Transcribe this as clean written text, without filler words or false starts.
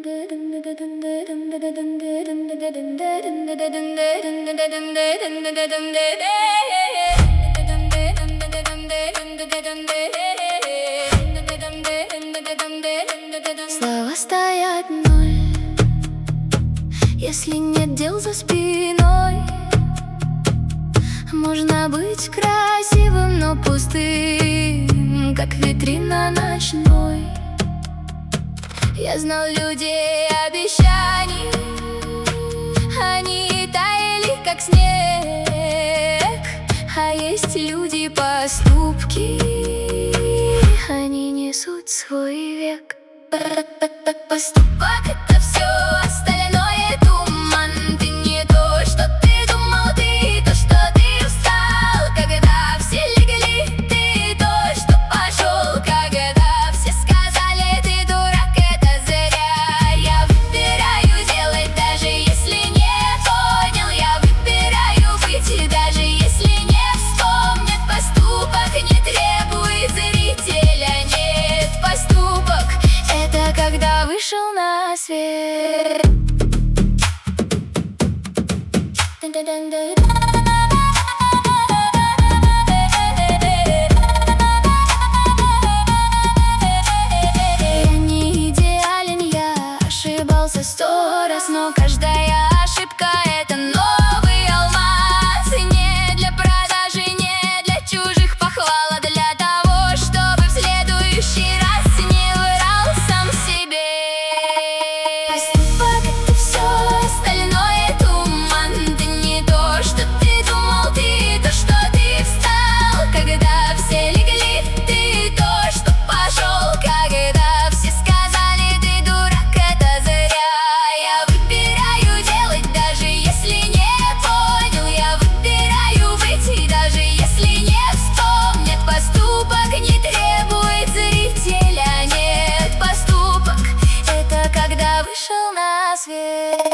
Слова стоят ноль, если нет дел за спиной. Можно быть красивым, но пустым, как витрина ночной. Я знал людей обещаний, они таяли, как снег. А есть люди поступки, они несут свой век. Поступок — это все, остальное туман. Ты не то, что ты думал, ты то, что ты устал. Когда все легли, ты то, что пошел. Когда все сказали, ты дурак, это зря. Я выбираю делать, даже если не понял. Я выбираю быть, даже если не вспомнят. Поступок не требует зрителя, нет. Поступок — это когда вышел на свет. Я не идеален, я ошибался 100 раз, но каждая ошибка — это новый алмаз. И не для продажи, не для чужих похвал, а для того, чтобы в следующий раз не врал сам себе. Поступок — это все, остальное туман. Ты не то, что ты думал, ты то, что ты встал. Когда все легли, ты то, что пошел. Когда все сказали, ты дурак, это зря. Я выбираю делать, даже если не понял. Я выбираю быть, даже если не вспомнят. Поступок не требует зрителя, нет. Поступок — это когда вышел на свет.